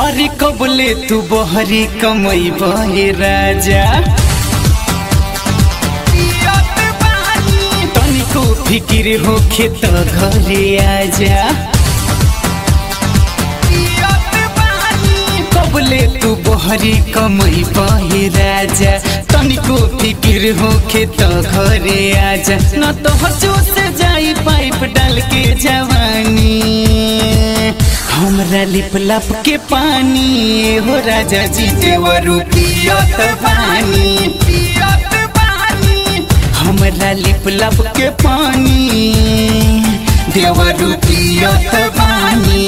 अरे कबले तू बहरी कमई बहे राजा तनिको फिकिर होखे त घरे आजा कबले तू बहरी कमई बहे राजा तनिको फिकिर होखे त घरे आजा न तो हजू से जाई पाइप डाल के जवानी हमरा लिप लप के पानी हो राजा जी देवरू पियत पानी हमरा लिप लप के पानी देवरू पियत पानी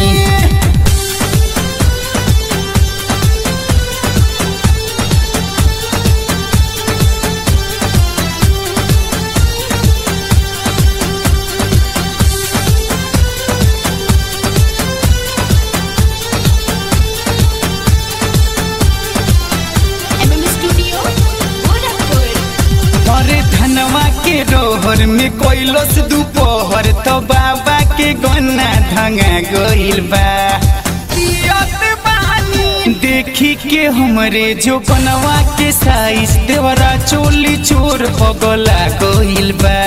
के रोहर में कोइलस दोपहर तो बाबा के गन्ना धंगा गइल बा देखी के हमरे जो बनवा के साइज देवरा चोली चोर पगला गइल बा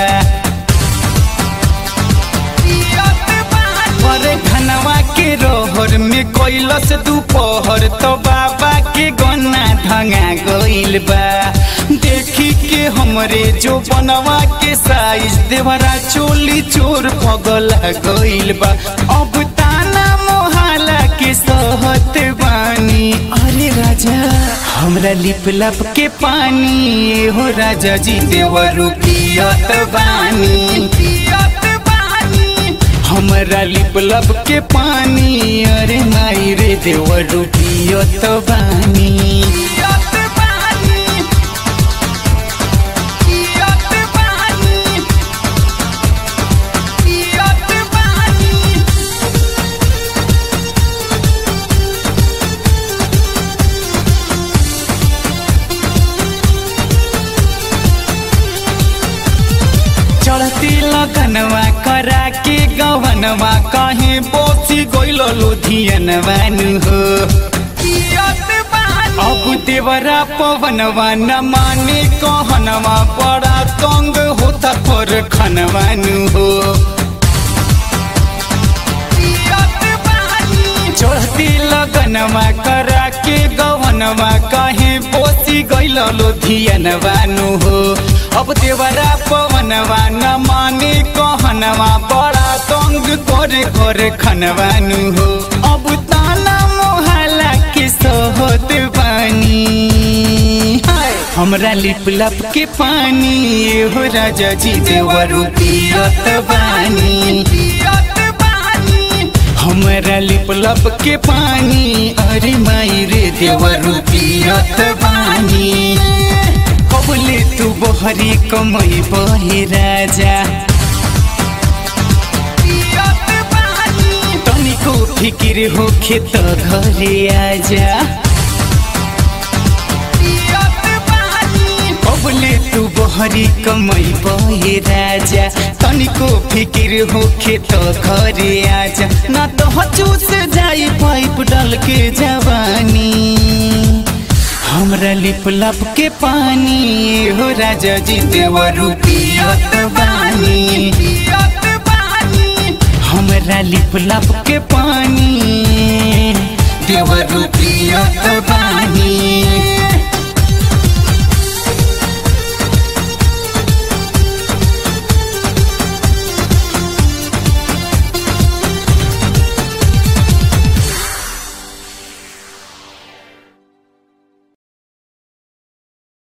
अरे धनवा के रोहर में कोइलस दोपहर तो बाबा के गन्ना धंगा गइल बा देखी के हमरे जो बनवा के साइज देवरा चोली चोर पगला गइल बा अब ताना मोहल्ला के सहत बानी अरे राजा हमरा लिप लप के पानी हो राजा जी देवरू पियत बानी हमरा लिप लप के पानी अरे माई रे देवरू पियत बानी चढ़ती लगनवा करा के गवनवा कहीं बोसी गइल लुधियनवा हो अब देवरा पवनवा न माने कहनवा बड़ा तंग होता पर खनवा हो चढ़ती लगनवा करा के गवनवा कहीं बोसी गइल लुधियनवा हो अब देवरा पवनवा न माने कहनवा बड़ा तंग करे करे खनवानु हो अब ताना मोहल्ला के सहत बानी हमरा लिप लप के पानी हो राजा जी देवरू पियत बानी हमरा लिप लप के पानी अरे माई रे देवरू पियत बानी कबले तू बहरी कमई बहे राजा तनिको फिकिर होखे त घरे आजा कबले तू बहरी कमई बहे राजा तनिको फिकिर होखे त घरे आजा ना तो हजू से जाई पाइप डाल के जवानी हमरा लिप लप के पानी हो राजा जी देवरू पियत बानी हमरा लिप लप के पानी देवरू पियत बानी।